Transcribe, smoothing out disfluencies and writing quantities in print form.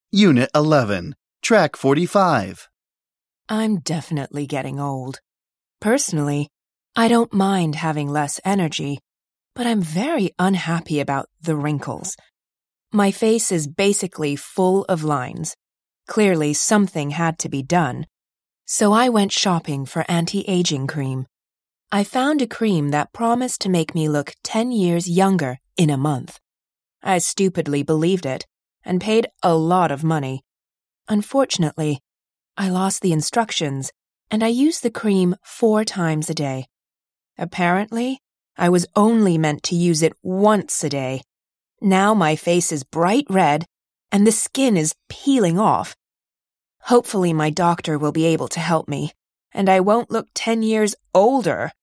Unit 11, Track 45. I'm definitely getting old. Personally, I don't mind having less energy, but I'm very unhappy about the wrinkles. My face is basically full of lines. Clearly, something had to be done. So I went shopping for anti-aging cream. I found a cream that promised to make me look 10 years younger in a month. I stupidly believed it and paid a lot of money. Unfortunately, I lost the instructions and I used the cream 4 times a day. Apparently, I was only meant to use it once a day. Now my face is bright red and the skin is peeling off. Hopefully my doctor will be able to help me, and I won't look 10 years older.